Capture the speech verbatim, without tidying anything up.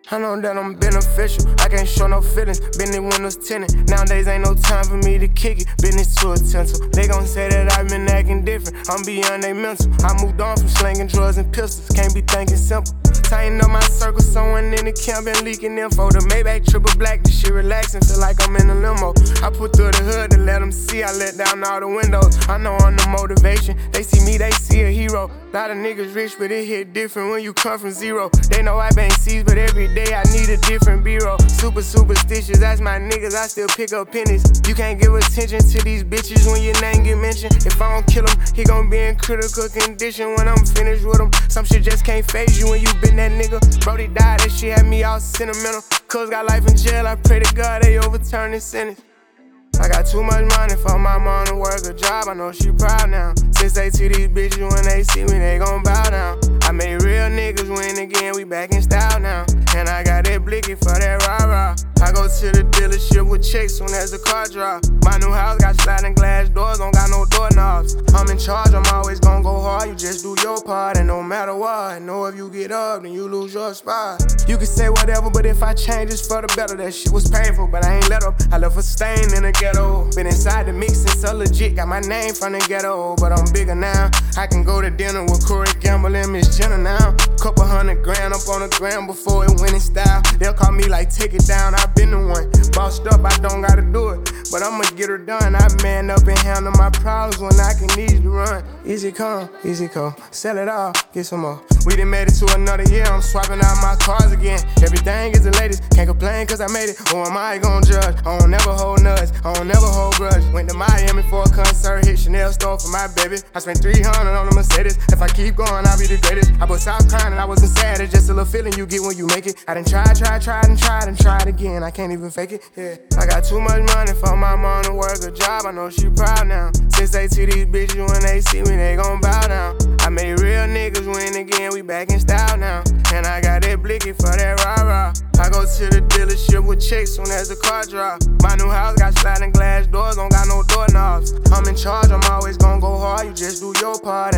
I know that I'm beneficial, I can't show no feelings. Been in windows tinted, nowadays ain't no time for me to kick it. Business too essential, they gon' say that I've been acting different. I'm beyond they mental, I moved on from slanging drugs and pistols. Can't be thinking simple, tighten up my circle, someone in the camp been leaking info. The Maybach triple black, this shit relaxing, feel like I'm in a limo. I put through the hood to let them see, I let down all the windows. I know I'm the motivation, they see me, they see a hero. Lot of niggas rich, but it hit different when you come from zero. They know I bang C's, but every day I need a different bureau. Super superstitious, that's my niggas, I still pick up pennies. You can't give attention to these bitches when your name get mentioned. If I don't kill him, he gon' be in critical condition when I'm finished with him. Some shit just can't phase you when you been that nigga. Brody died, that shit had me all sentimental. Cuz got life in jail, I pray to God they overturn his sentence. I got too much money for my mom to work a job, I know she proud now. Since they see these bitches when they see me, they gon' bow down. I made real niggas win again, we back in style now. And I got that blicky for that rah-rah. I go to the dealership with checks soon as the car drop. My new house got sliding glass doors, don't got no doorknobs. I'm in charge, I'm always gon' go hard, you just do your part. And no matter what, know if you get up, then you lose your spot. You can say whatever, but if I change, it's for the better. That shit was painful, but I ain't let up. I left a stain in the ghetto. Been inside the mix and so legit, got my name from the ghetto. But I'm bigger now, I can go to dinner with Corey Gamble and Miss Jenna now. Couple hundred grand up on the gram before it went in style. They'll call me like, take it down, I been the one. Bossed up, I don't gotta do it, but I'ma get her done. I man up and handle my problems when I can easily run. Easy come, easy go, sell it all, get some more. We done made it to another year, I'm swapping out my cars again. Everything is the latest, can't complain cause I made it. Who am I gon' judge? I don't never hold nuts, I don't never hold grudge. Went to Miami for a concert, hit Chanel store for my baby. I spent three hundred on a Mercedes, if I keep going I'll be the greatest. I bust out crying and I wasn't sad, it's just a little feeling you get when you make it. I done tried, tried, tried and tried and tried again, I can't even fake it, yeah. I got too much money for my mom to work a job, I know she proud now. Since they see these bitches when they see me, they gon' bow down. I made real niggas win again, we back in style now. And I got that blicky for that rah-rah. I go to the dealership with checks soon as the car drop. My new house got sliding glass doors, don't got no doorknobs. I'm in charge, I'm always gon' go hard, you just do your part.